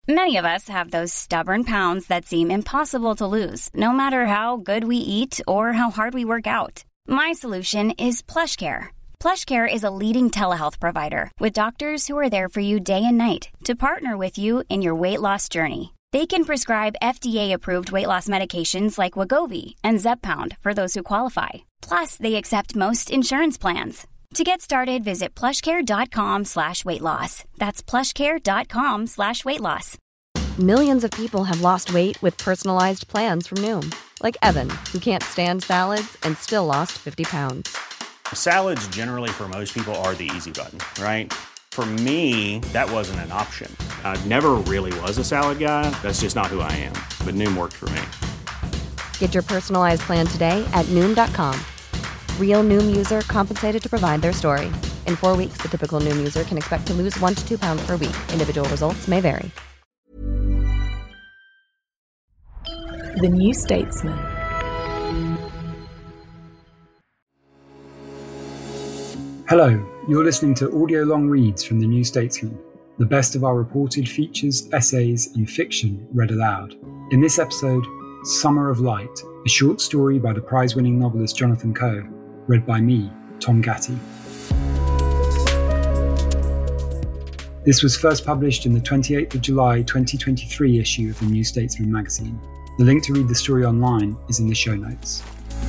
Many of us have those stubborn pounds that seem impossible to lose, no matter how good we eat or how hard we work out. My solution is PlushCare. PlushCare is a leading telehealth provider with doctors who are there for you day and night to partner with you in your weight loss journey. They can prescribe FDA-approved weight loss medications like Wegovy and Zepbound for those who qualify. Plus, they accept most insurance plans. To get started, visit plushcare.com/weightloss. That's plushcare.com/weightloss. Millions of people have lost weight with personalized plans from Noom. Like Evan, who can't stand salads and still lost 50 pounds. Salads generally for most people are the easy button, right? For me, that wasn't an option. I never really was a salad guy. That's just not who I am. But Noom worked for me. Get your personalized plan today at Noom.com. Real Noom user compensated to provide their story. In 4 weeks, the typical Noom user can expect to lose 1 to 2 pounds per week. Individual results may vary. The New Statesman. Hello, you're listening to audio long reads from The New Statesman, the best of our reported features, essays, and fiction read aloud. In this episode, Summer of Light, a short story by the prize-winning novelist Jonathan Coe, read by me, Tom Gatty. This was first published in the 28th of July 2023 issue of The New Statesman magazine. The link to read the story online is in the show notes.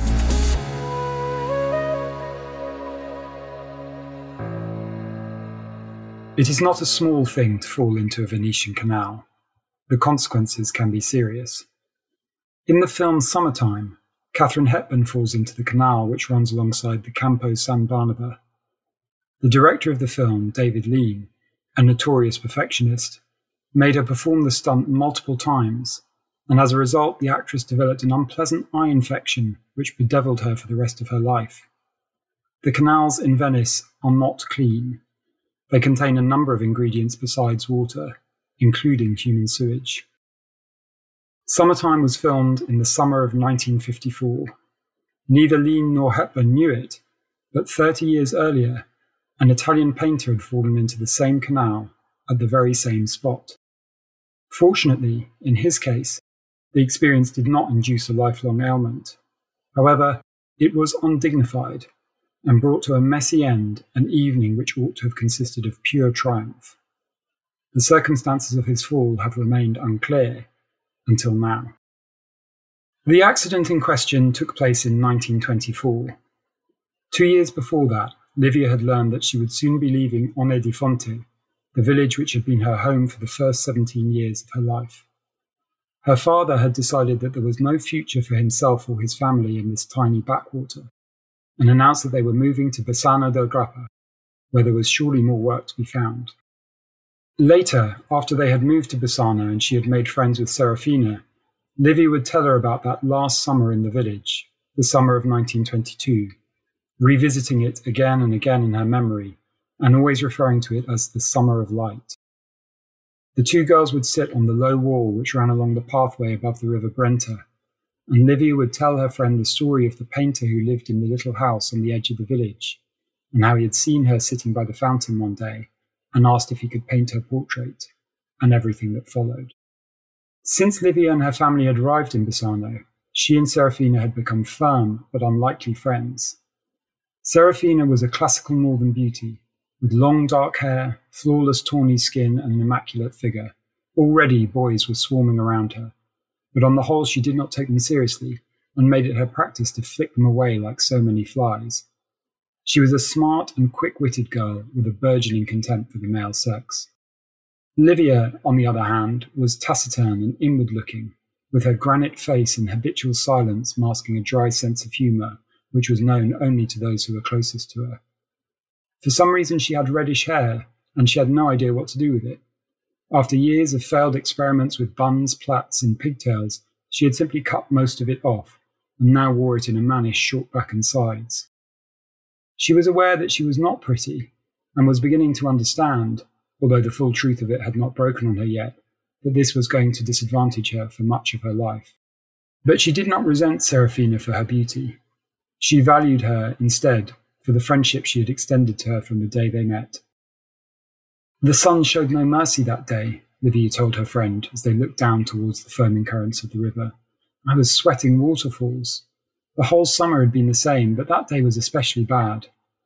It is not a small thing to fall into a Venetian canal. The consequences can be serious. In the film Summertime, Katharine Hepburn falls into the canal which runs alongside the Campo San Barnaba. The director of the film, David Lean, a notorious perfectionist, made her perform the stunt multiple times, and as a result the actress developed an unpleasant eye infection which bedeviled her for the rest of her life. The canals in Venice are not clean. They contain a number of ingredients besides water, including human sewage. Summertime was filmed in the summer of 1954. Neither Lean nor Hepburn knew it, but 30 years earlier, an Italian painter had fallen into the same canal at the very same spot. Fortunately, in his case, the experience did not induce a lifelong ailment. However, it was undignified and brought to a messy end an evening which ought to have consisted of pure triumph. The circumstances of his fall have remained unclear until now. The accident in question took place in 1924. 2 years before that, Livia had learned that she would soon be leaving Onne di Fonte, the village which had been her home for the first 17 years of her life. Her father had decided that there was no future for himself or his family in this tiny backwater, and announced that they were moving to Bassano del Grappa, where there was surely more work to be found. Later, after they had moved to Bassano and she had made friends with Serafina, Livia would tell her about that last summer in the village, the summer of 1922, revisiting it again and again in her memory, and always referring to it as the Summer of Light. The two girls would sit on the low wall which ran along the pathway above the River Brenta, and Livia would tell her friend the story of the painter who lived in the little house on the edge of the village, and how he had seen her sitting by the fountain one day and asked if he could paint her portrait, and everything that followed. Since Livia and her family had arrived in Bassano, she and Serafina had become firm but unlikely friends. Serafina was a classical northern beauty, with long dark hair, flawless tawny skin and an immaculate figure. Already boys were swarming around her, but on the whole she did not take them seriously and made it her practice to flick them away like so many flies. She was a smart and quick-witted girl with a burgeoning contempt for the male sex. Livia, on the other hand, was taciturn and inward-looking, with her granite face and habitual silence masking a dry sense of humour which was known only to those who were closest to her. For some reason she had reddish hair, and she had no idea what to do with it. After years of failed experiments with buns, plaits, and pigtails, she had simply cut most of it off, and now wore it in a mannish short back and sides. She was aware that she was not pretty, and was beginning to understand, although the full truth of it had not broken on her yet, that this was going to disadvantage her for much of her life. But she did not resent Serafina for her beauty. She valued her, instead, for the friendship she had extended to her from the day they met. The sun showed no mercy that day, Livia told her friend as they looked down towards the foaming currents of the river. I was sweating waterfalls. The whole summer had been the same, but that day was especially bad.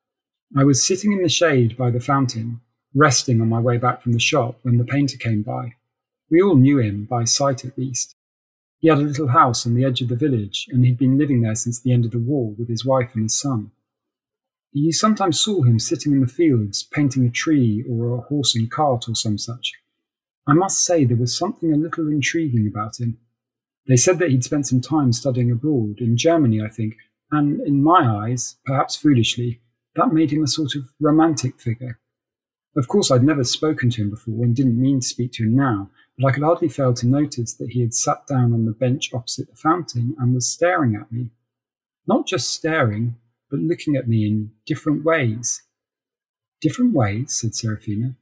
I was sitting in the shade by the fountain, resting on my way back from the shop when the painter came by. We all knew him, by sight at least. He had a little house on the edge of the village, and he'd been living there since the end of the war with his wife and his son. You sometimes saw him sitting in the fields, painting a tree or a horse and cart or some such. I must say there was something a little intriguing about him. They said that he'd spent some time studying abroad, in Germany, I think, and in my eyes, perhaps foolishly, that made him a sort of romantic figure. Of course, I'd never spoken to him before and didn't mean to speak to him now, but I could hardly fail to notice that he had sat down on the bench opposite the fountain and was staring at me. Not just staring, but looking at me in different ways. Different ways, said Serafina.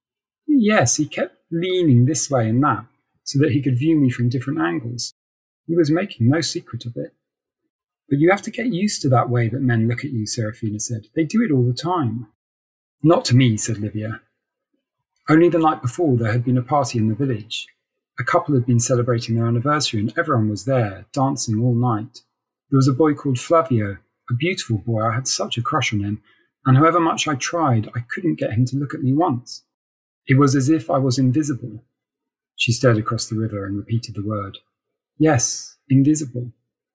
Yes, he kept leaning this way and that, so that he could view me from different angles. He was making no secret of it. But you have to get used to that way that men look at you, Serafina said. They do it all the time. Not to me, said Livia. Only the night before there had been a party in the village. A couple had been celebrating their anniversary and everyone was there, dancing all night. There was a boy called Flavio, a beautiful boy. I had such a crush on him, and however much I tried, I couldn't get him to look at me once. It was as if I was invisible. She stared across the river and repeated the word. Yes, invisible.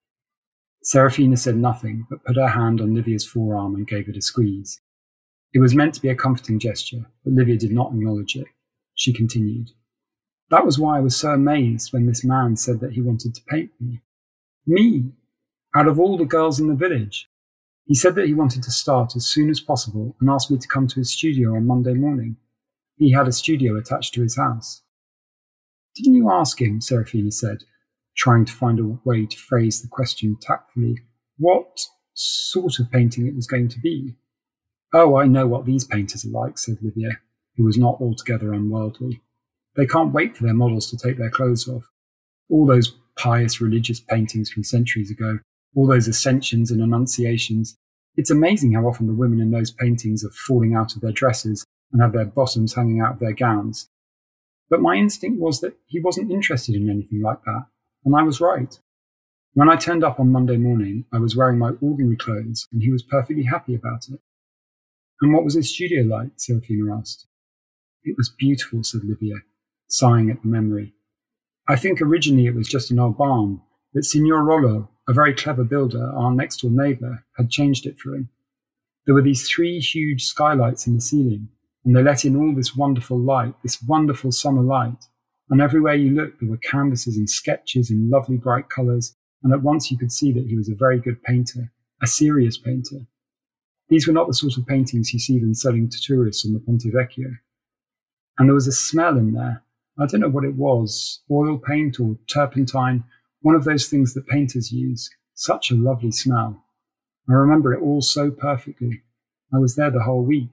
Serafina said nothing, but put her hand on Livia's forearm and gave it a squeeze. It was meant to be a comforting gesture, but Livia did not acknowledge it. She continued. That was why I was so amazed when this man said that he wanted to paint me. Me, out of all the girls in the village. He said that he wanted to start as soon as possible and asked me to come to his studio on Monday morning. He had a studio attached to his house. Didn't you ask him, Serafina said, trying to find a way to phrase the question tactfully, what sort of painting it was going to be? Oh, I know what these painters are like, said Livia, who was not altogether unworldly. They can't wait for their models to take their clothes off. All those pious religious paintings from centuries ago, all those ascensions and annunciations. It's amazing how often the women in those paintings are falling out of their dresses and have their bottoms hanging out of their gowns. But my instinct was that he wasn't interested in anything like that, and I was right. When I turned up on Monday morning, I was wearing my ordinary clothes, and he was perfectly happy about it. And what was his studio like? Serafina asked. It was beautiful, said Livia, sighing at the memory. I think originally it was just an old barn, but Signor Rollo, a very clever builder, our next-door neighbour, had changed it for him. There were these 3 huge skylights in the ceiling, and they let in all this wonderful light, this wonderful summer light. And everywhere you looked, there were canvases and sketches in lovely bright colours, and at once you could see that he was a very good painter, a serious painter. These were not the sort of paintings you see them selling to tourists on the Ponte Vecchio. And there was a smell in there. I don't know what it was, oil paint or turpentine, one of those things that painters use. Such a lovely smell. I remember it all so perfectly. I was there the whole week.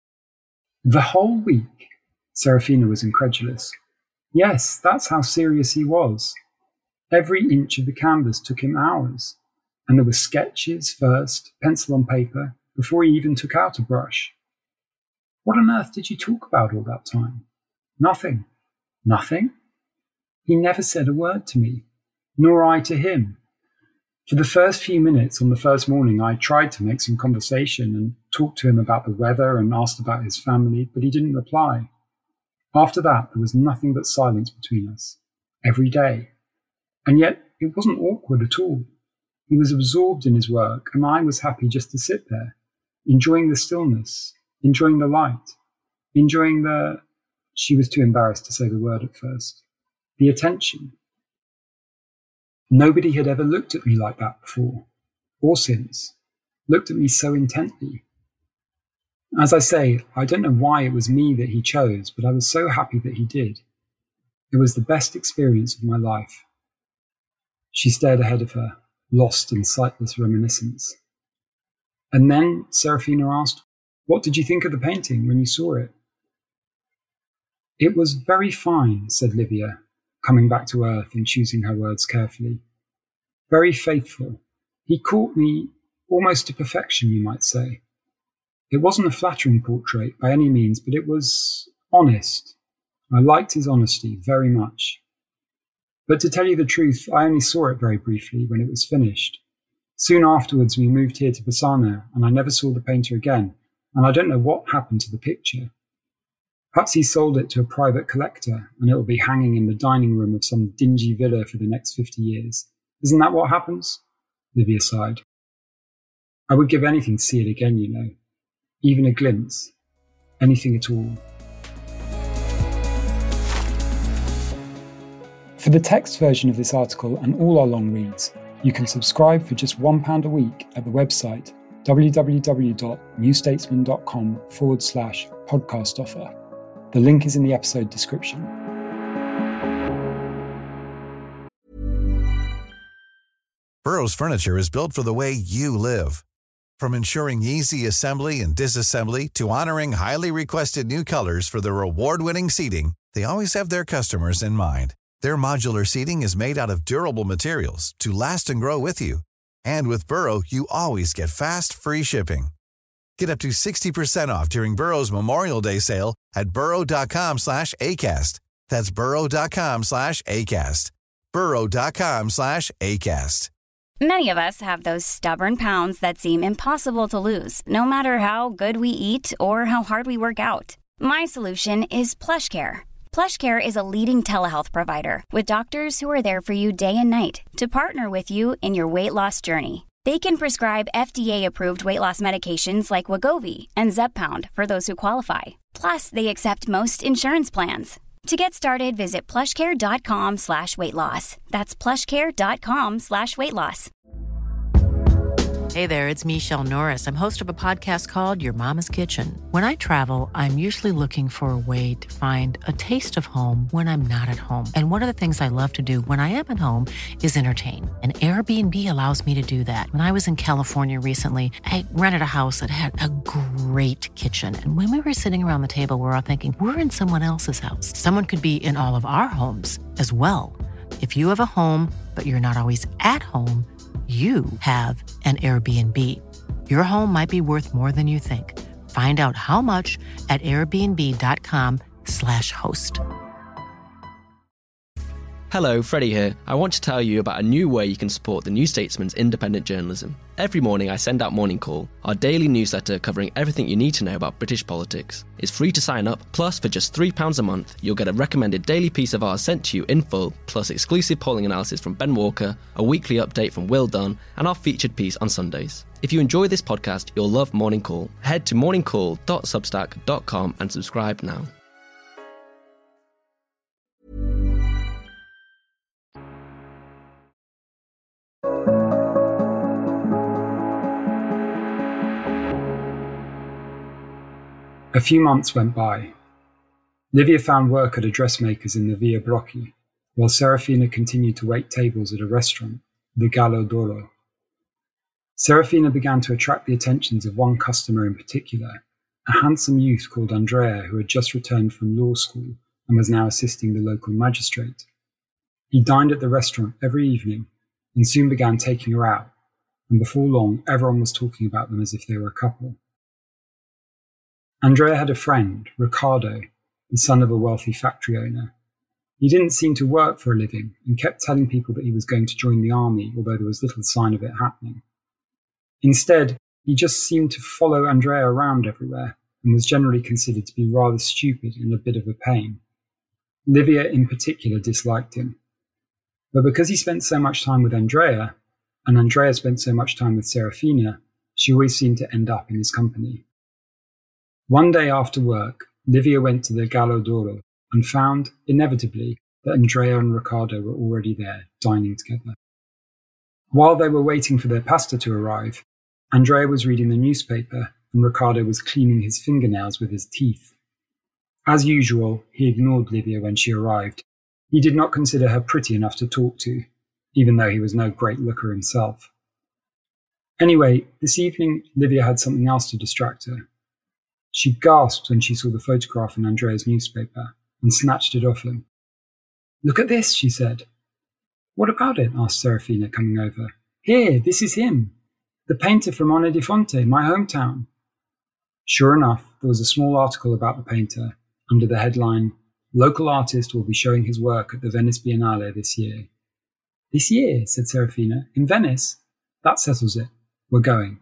The whole week? Serafina was incredulous. Yes, that's how serious he was. Every inch of the canvas took him hours. And there were sketches first, pencil on paper, before he even took out a brush. What on earth did you talk about all that time? Nothing. Nothing? He never said a word to me, nor I to him. For the first few minutes on the first morning, I tried to make some conversation and talked to him about the weather and asked about his family, but he didn't reply. After that, there was nothing but silence between us, every day. And yet, it wasn't awkward at all. He was absorbed in his work, and I was happy just to sit there, enjoying the stillness, enjoying the light, enjoying the... She was too embarrassed to say the word at first. The attention. Nobody had ever looked at me like that before, or since, looked at me so intently. As I say, I don't know why it was me that he chose, but I was so happy that he did. It was the best experience of my life. She stared ahead of her, lost in sightless reminiscence. And then, Serafina asked, what did you think of the painting when you saw it? It was very fine, said Livia, coming back to earth and choosing her words carefully. Very faithful. He caught me almost to perfection, you might say. It wasn't a flattering portrait by any means, but it was honest. I liked his honesty very much. But to tell you the truth, I only saw it very briefly when it was finished. Soon afterwards we moved here to Bassano and I never saw the painter again, and I don't know what happened to the picture. Perhaps he sold it to a private collector and it will be hanging in the dining room of some dingy villa for the next 50 years. Isn't that what happens? Livia sighed. I would give anything to see it again, you know. Even a glimpse. Anything at all. For the text version of this article and all our long reads, you can subscribe for just £1 a week at the website www.newstatesman.com/podcast offer. The link is in the episode description. Burrow's furniture is built for the way you live. From ensuring easy assembly and disassembly to honoring highly requested new colors for their award-winning seating, they always have their customers in mind. Their modular seating is made out of durable materials to last and grow with you. And with Burrow, you always get fast, free shipping. Get up to 60% off during Burrow's Memorial Day sale at burrow.com/ACAST. That's burrow.com/ACAST. burrow.com/ACAST. Many of us have those stubborn pounds that seem impossible to lose, no matter how good we eat or how hard we work out. My solution is PlushCare. PlushCare is a leading telehealth provider with doctors who are there for you day and night to partner with you in your weight loss journey. They can prescribe FDA-approved weight loss medications like Wegovy and Zepbound for those who qualify. Plus, they accept most insurance plans. To get started, visit plushcare.com/weightloss. That's plushcare.com/weightloss. Hey there, it's Michelle Norris. I'm host of a podcast called Your Mama's Kitchen. When I travel, I'm usually looking for a way to find a taste of home when I'm not at home. And one of the things I love to do when I am at home is entertain. And Airbnb allows me to do that. When I was in California recently, I rented a house that had a great kitchen. And when we were sitting around the table, we were all thinking, we're in someone else's house. Someone could be in all of our homes as well. If you have a home, but you're not always at home, you have an Airbnb. Your home might be worth more than you think. Find out how much at airbnb.com/host. Hello, Freddie here. I want to tell you about a new way you can support the New Statesman's independent journalism. Every morning I send out Morning Call, our daily newsletter covering everything you need to know about British politics. It's free to sign up, plus for just £3 a month, you'll get a recommended daily piece of ours sent to you in full, plus exclusive polling analysis from Ben Walker, a weekly update from Will Dunn, and our featured piece on Sundays. If you enjoy this podcast, you'll love Morning Call. Head to morningcall.substack.com and subscribe now. A few months went by. Livia found work at a dressmaker's in the Via Brocchi, while Serafina continued to wait tables at a restaurant, the Gallo d'Oro. Serafina began to attract the attentions of one customer in particular, a handsome youth called Andrea who had just returned from law school and was now assisting the local magistrate. He dined at the restaurant every evening and soon began taking her out, and before long everyone was talking about them as if they were a couple. Andrea had a friend, Riccardo, the son of a wealthy factory owner. He didn't seem to work for a living and kept telling people that he was going to join the army, although there was little sign of it happening. Instead, he just seemed to follow Andrea around everywhere and was generally considered to be rather stupid and a bit of a pain. Livia in particular disliked him. But because he spent so much time with Andrea, and Andrea spent so much time with Serafina, she always seemed to end up in his company. One day after work, Livia went to the Gallo d'Oro and found, inevitably, that Andrea and Riccardo were already there, dining together. While they were waiting for their pasta to arrive, Andrea was reading the newspaper and Riccardo was cleaning his fingernails with his teeth. As usual, he ignored Livia when she arrived. He did not consider her pretty enough to talk to, even though he was no great looker himself. Anyway, this evening, Livia had something else to distract her. She gasped when she saw the photograph in Andrea's newspaper and snatched it off him. "Look at this," she said. "What about it?" asked Serafina, coming over. "Here, this is him. The painter from Onedifonte, my hometown." Sure enough, there was a small article about the painter under the headline, local artist will be showing his work at the Venice Biennale this year. This year, said Serafina. In Venice? That settles it. We're going.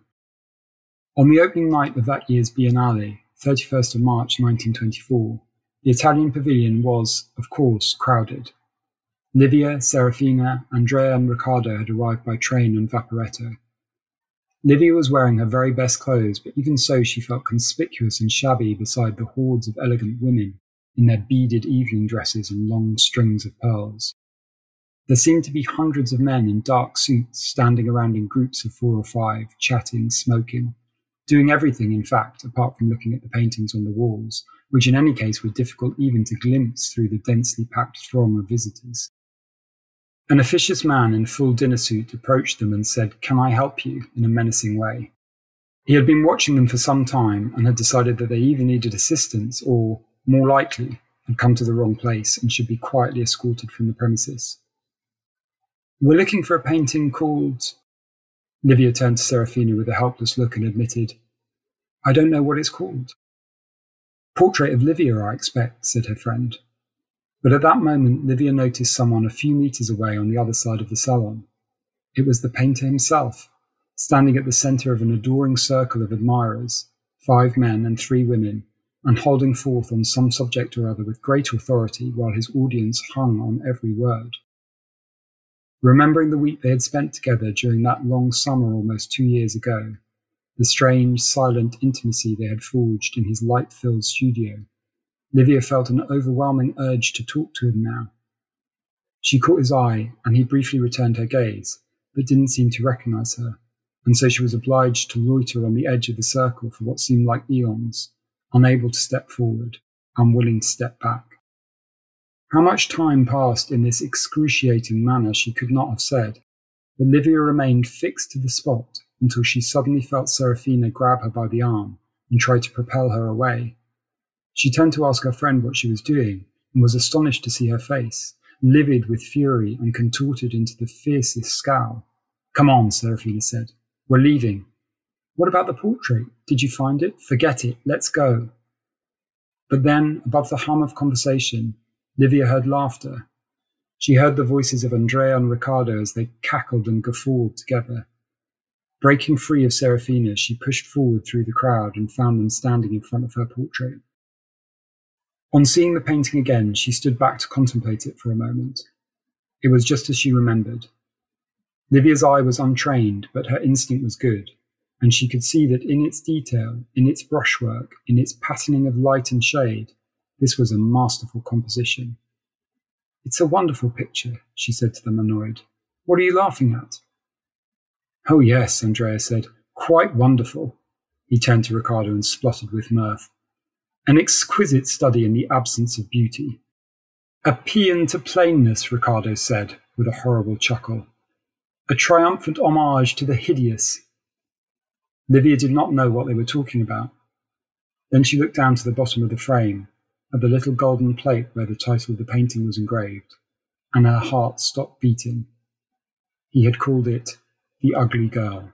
On the opening night of that year's Biennale, 31st of March 1924, the Italian pavilion was, of course, crowded. Livia, Serafina, Andrea and Riccardo had arrived by train and Vaporetto. Livia was wearing her very best clothes, but even so she felt conspicuous and shabby beside the hordes of elegant women in their beaded evening dresses and long strings of pearls. There seemed to be hundreds of men in dark suits standing around in groups of 4 or 5, chatting, smoking, doing everything, in fact, apart from looking at the paintings on the walls, which in any case were difficult even to glimpse through the densely packed throng of visitors. An officious man in full dinner suit approached them and said, "Can I help you?" in a menacing way. He had been watching them for some time and had decided that they either needed assistance or, more likely, had come to the wrong place and should be quietly escorted from the premises. "We're looking for a painting called..." Livia turned to Serafina with a helpless look and admitted, "I don't know what it's called." "Portrait of Livia, I expect," said her friend. But at that moment, Livia noticed someone a few meters away on the other side of the salon. It was the painter himself, standing at the center of an adoring circle of admirers, 5 men and 3 women, and holding forth on some subject or other with great authority while his audience hung on every word. Remembering the week they had spent together during that long summer almost 2 years ago, the strange, silent intimacy they had forged in his light-filled studio, Livia felt an overwhelming urge to talk to him now. She caught his eye, and he briefly returned her gaze, but didn't seem to recognize her, and so she was obliged to loiter on the edge of the circle for what seemed like eons, unable to step forward, unwilling to step back. How much time passed in this excruciating manner she could not have said, but Livia remained fixed to the spot until she suddenly felt Serafina grab her by the arm and try to propel her away. She turned to ask her friend what she was doing and was astonished to see her face, livid with fury and contorted into the fiercest scowl. "Come on," Serafina said. "We're leaving." "What about the portrait? Did you find it? Forget it. Let's go." But then, above the hum of conversation, Livia heard laughter. She heard the voices of Andrea and Riccardo as they cackled and guffawed together. Breaking free of Serafina, she pushed forward through the crowd and found them standing in front of her portrait. On seeing the painting again, she stood back to contemplate it for a moment. It was just as she remembered. Livia's eye was untrained, but her instinct was good, and she could see that in its detail, in its brushwork, in its patterning of light and shade, this was a masterful composition. "It's a wonderful picture," she said to them, annoyed. "What are you laughing at?" "Oh yes," Andrea said, "quite wonderful." He turned to Riccardo and spluttered with mirth. "An exquisite study in the absence of beauty." "A paean to plainness," Riccardo said, with a horrible chuckle. "A triumphant homage to the hideous." Livia did not know what they were talking about. Then she looked down to the bottom of the frame, at the little golden plate where the title of the painting was engraved, and her heart stopped beating. He had called it The Ugly Girl.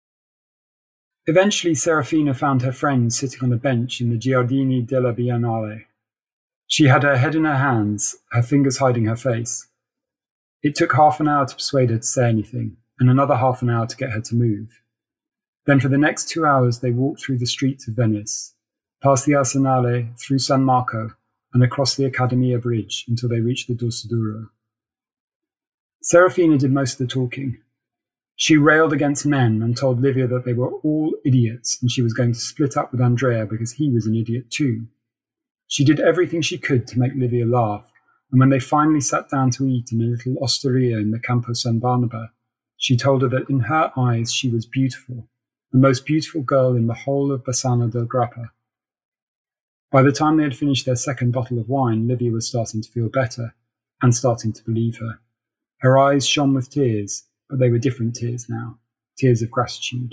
Eventually, Serafina found her friend sitting on a bench in the Giardini della Biennale. She had her head in her hands, her fingers hiding her face. It took half an hour to persuade her to say anything, and another half an hour to get her to move. Then for the next 2 hours they walked through the streets of Venice, past the Arsenale, through San Marco, and across the Accademia Bridge until they reached the Dorsoduro. Serafina did most of the talking. She railed against men and told Livia that they were all idiots and she was going to split up with Andrea because he was an idiot too. She did everything she could to make Livia laugh, and when they finally sat down to eat in a little osteria in the Campo San Barnaba, she told her that in her eyes she was beautiful, the most beautiful girl in the whole of Bassano del Grappa. By the time they had finished their second bottle of wine, Livia was starting to feel better, and starting to believe her. Her eyes shone with tears, but they were different tears now, tears of gratitude.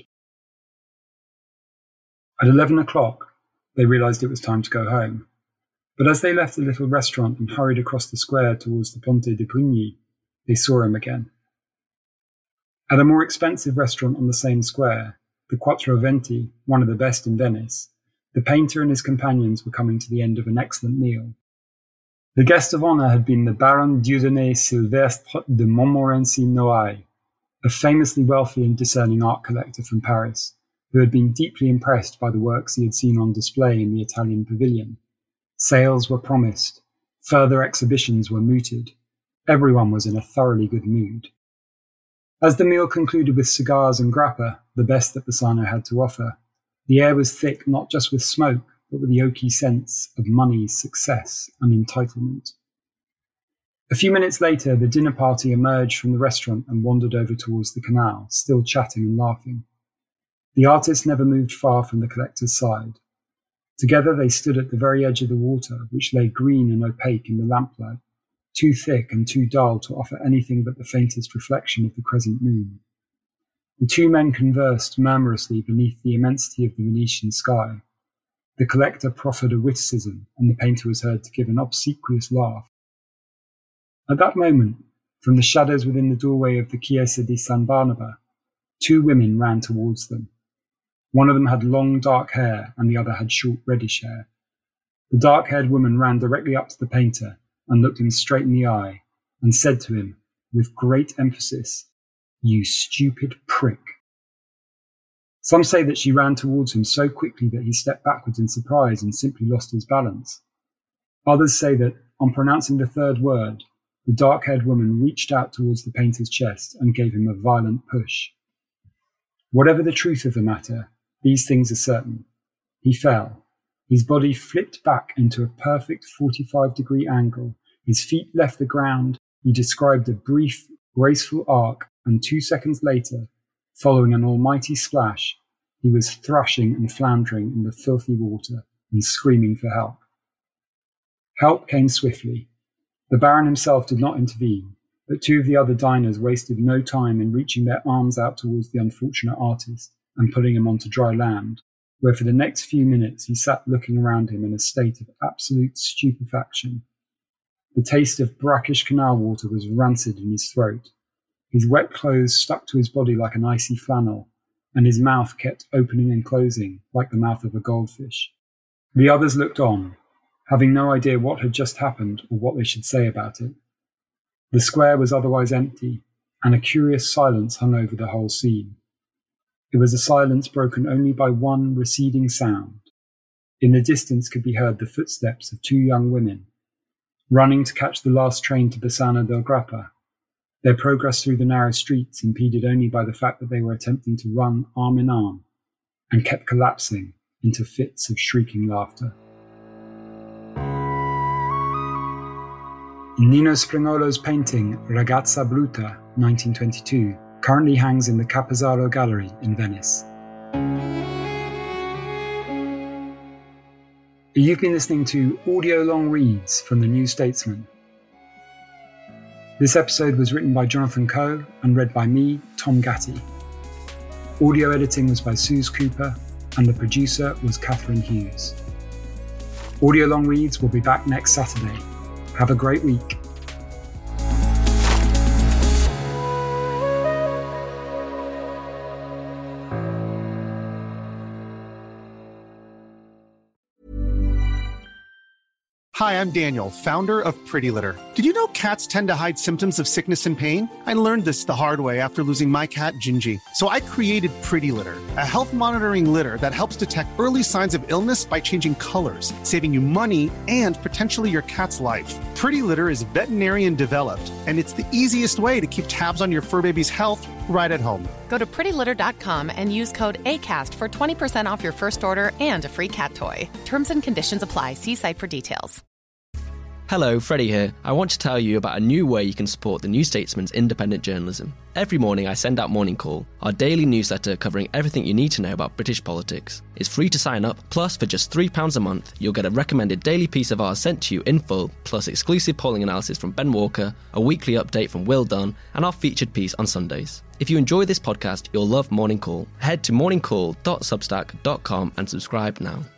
At 11 o'clock, they realized it was time to go home. But as they left the little restaurant and hurried across the square towards the Ponte di Pugni, they saw him again. At a more expensive restaurant on the same square, the Quattro Venti, one of the best in Venice, the painter and his companions were coming to the end of an excellent meal. The guest of honour had been the Baron Dieudonné Sylvestre de Montmorency-Noailles, a famously wealthy and discerning art collector from Paris, who had been deeply impressed by the works he had seen on display in the Italian pavilion. Sales were promised, further exhibitions were mooted. Everyone was in a thoroughly good mood. As the meal concluded with cigars and grappa, the best that Bassano had to offer, the air was thick not just with smoke, but with the oaky sense of money, success, and entitlement. A few minutes later, the dinner party emerged from the restaurant and wandered over towards the canal, still chatting and laughing. The artist never moved far from the collector's side. Together they stood at the very edge of the water, which lay green and opaque in the lamplight, too thick and too dull to offer anything but the faintest reflection of the crescent moon. The two men conversed murmurously beneath the immensity of the Venetian sky. The collector proffered a witticism, and the painter was heard to give an obsequious laugh. At that moment, from the shadows within the doorway of the Chiesa di San Barnaba, two women ran towards them. One of them had long dark hair, and the other had short reddish hair. The dark-haired woman ran directly up to the painter and looked him straight in the eye, and said to him, with great emphasis, "You stupid prick." Some say that she ran towards him so quickly that he stepped backwards in surprise and simply lost his balance. Others say that, on pronouncing the third word, the dark-haired woman reached out towards the painter's chest and gave him a violent push. Whatever the truth of the matter, these things are certain. He fell. His body flipped back into a perfect 45-degree angle. His feet left the ground. He described a brief, graceful arc, and 2 seconds later, following an almighty splash, he was thrashing and floundering in the filthy water and screaming for help. Help came swiftly. The Baron himself did not intervene, but two of the other diners wasted no time in reaching their arms out towards the unfortunate artist and putting him onto dry land, where for the next few minutes he sat looking around him in a state of absolute stupefaction. The taste of brackish canal water was rancid in his throat. His wet clothes stuck to his body like an icy flannel, and his mouth kept opening and closing like the mouth of a goldfish. The others looked on, having no idea what had just happened or what they should say about it. The square was otherwise empty, and a curious silence hung over the whole scene. It was a silence broken only by one receding sound. In the distance could be heard the footsteps of two young women, running to catch the last train to Bassano del Grappa. Their progress through the narrow streets impeded only by the fact that they were attempting to run arm in arm and kept collapsing into fits of shrieking laughter. Nino Springolo's painting Ragazza Brutta, 1922, currently hangs in the Capozzaro Gallery in Venice. You've been listening to audio long reads from The New Statesman. This episode was written by Jonathan Coe and read by me, Tom Gatti. Audio editing was by Suze Cooper, and the producer was Catherine Hughes. Audio Long Reads will be back next Saturday. Have a great week. Hi, I'm Daniel, founder of Pretty Litter. Did you know cats tend to hide symptoms of sickness and pain? I learned this the hard way after losing my cat, Gingy. So I created Pretty Litter, a health monitoring litter that helps detect early signs of illness by changing colors, saving you money and potentially your cat's life. Pretty Litter is veterinarian developed, and it's the easiest way to keep tabs on your fur baby's health right at home. Go to prettylitter.com and use code ACAST for 20% off your first order and a free cat toy. Terms and conditions apply. See site for details. Hello, Freddie here. I want to tell you about a new way you can support The New Statesman's independent journalism. Every morning I send out Morning Call, our daily newsletter covering everything you need to know about British politics. It's free to sign up, plus for just £3 a month, you'll get a recommended daily piece of ours sent to you in full, plus exclusive polling analysis from Ben Walker, a weekly update from Will Dunn, and our featured piece on Sundays. If you enjoy this podcast, you'll love Morning Call. Head to morningcall.substack.com and subscribe now.